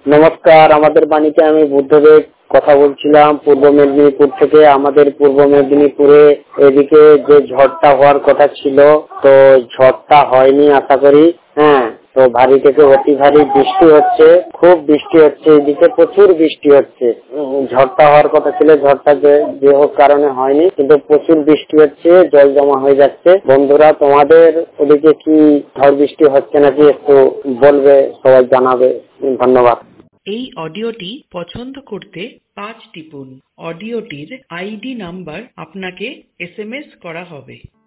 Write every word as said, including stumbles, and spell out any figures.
নমস্কার, আমাদের বাণীতে আমি বুদ্ধদেব কথা বলছিলাম পূর্ব মেদিনীপুর থেকে। আমাদের পূর্ব মেদিনীপুরে এদিকে যে ঝড়টা হওয়ার কথা ছিল, তো ঝড়টা হয়নি আশা করি। হ্যাঁ, তো ভারী থেকে অতি ভারী বৃষ্টি হচ্ছে, খুব বৃষ্টি হচ্ছে, এদিকে প্রচুর বৃষ্টি হচ্ছে। ঝড়টা হওয়ার কথা ছিল, ঝড়টা যে হোক কারণে হয়নি, কিন্তু প্রচুর বৃষ্টি হচ্ছে, জল জমা হয়ে যাচ্ছে। বন্ধুরা, তোমাদের ওদিকে কি ঝড় বৃষ্টি হচ্ছে নাকি একটু বলবে, সবাই জানাবে। ধন্যবাদ। এই অডিওটি পছন্দ করতে পাঁচ টিপুন। অডিওটির আইডি নাম্বার আপনাকে এস এম এস করা হবে।